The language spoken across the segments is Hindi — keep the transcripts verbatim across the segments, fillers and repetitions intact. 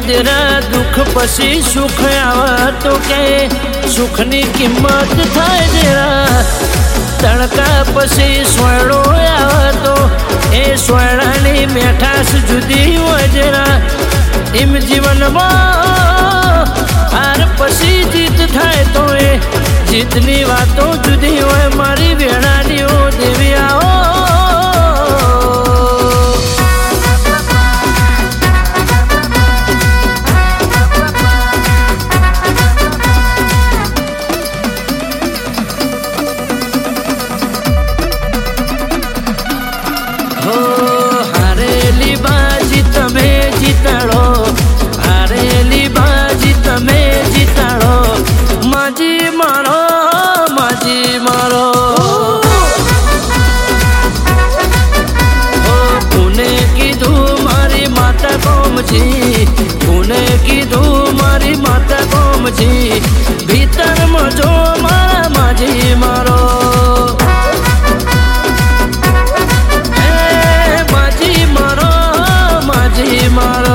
देरा दुख पसी सुख आवा तो के सुखनी किंमत थाय देरा तड़का पसी सोयड़ो आवा तो ए सोयड़ानी मेठास जुदी वजरा इम जीवन में हार पसी जीत थाय तो ए जीतनी वातो जुदी होय मारी वेणानी ओ देवी आओ पुणे की दो मारी माता कोम जी भीतर मजो मारा माझी मारो ए माझी मारो माझी मारो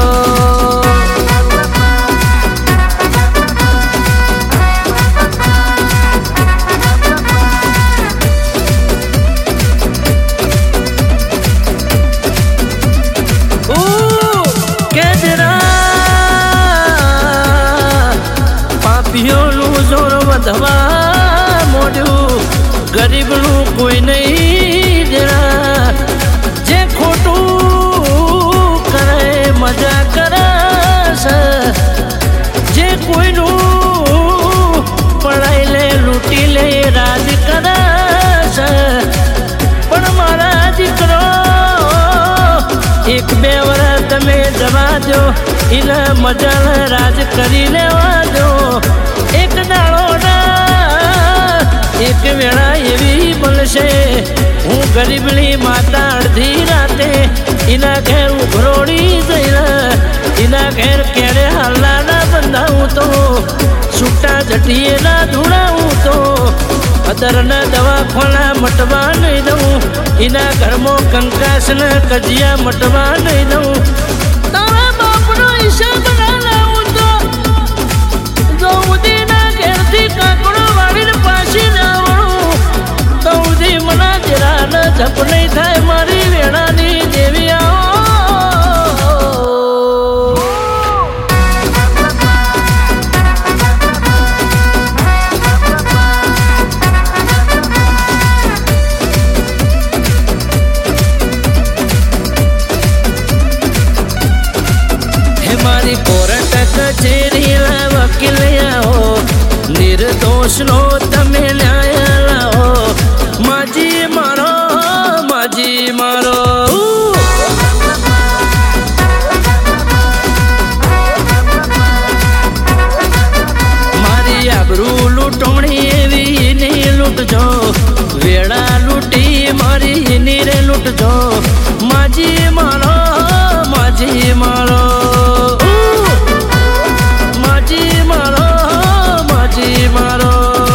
दवा मोड़ू गरीब नु कोई नहीं देरा जे खोटू करे मजा करे जे कोई नु पढ़ाई ले लूटी ले राज करे पण मारा दीकरो एक बे वरा तमे जवा दो इना मजा राज करी लेवा दो एक दाड़ो एक वेड़ा एवी बोलशे हूँ गरीबली माता अर्धी राते इना घेर उभरोड़ी जईना इना घेर केड़े हल्ला ना बंधाऊं तो छूटा झटिए ना धुड़ाऊं तो अदर न दवा खोला मटवा नहीं दऊं इना घर मो कंकास न कजिया मटवा नहीं दऊं तारा बाप नो हिसाब ना लाऊं तो दो दिन घेर थी काकड़ो वाली न पासी मना जरा न झप नहीं थाय मारी वेणानी देवी आओ हे मारी कोर्ट कचेरी वकील आओ निर्दोष नो तमे न्याय लाओ माझी मारो माझी मारो मारी आबरू लूटोणी एवी नहीं लूट जो वेड़ा लूटी मारी नीरे लूट जो माझी मारो माझी मारो माझी मारो माझी मारो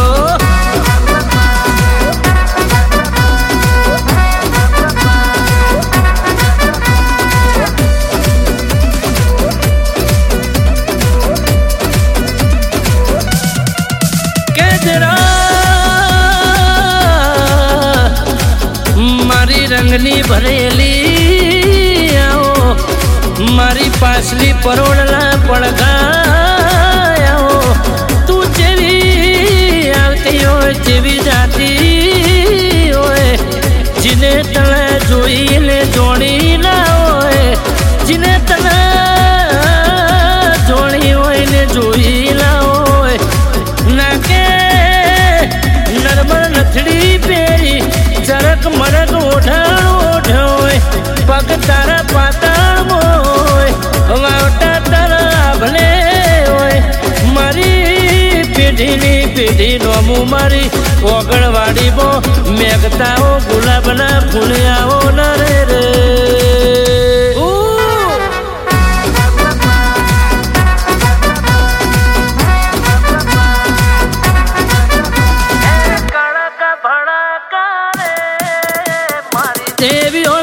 रंगनी भरेली आओ मारी पासली परोड़ला पड़गाओ तू जेवी आती हो जेवी जाती होए जिने तले जोई ने जोड़ी ना होए जिने तले जोड़ी होए ने जोई ना होए ना के नरमर नथड़ी पेरी जरक मरक ओढ़ाण ओढ़ोए पग तारा पाताण मोए वावटा तारा भले होए मारी पीढ़ी नी पीढ़ी नोमू मारी ओगणवाड़ी बो मेघता ओ गुलाबना फूलियाओ न रे रे देवी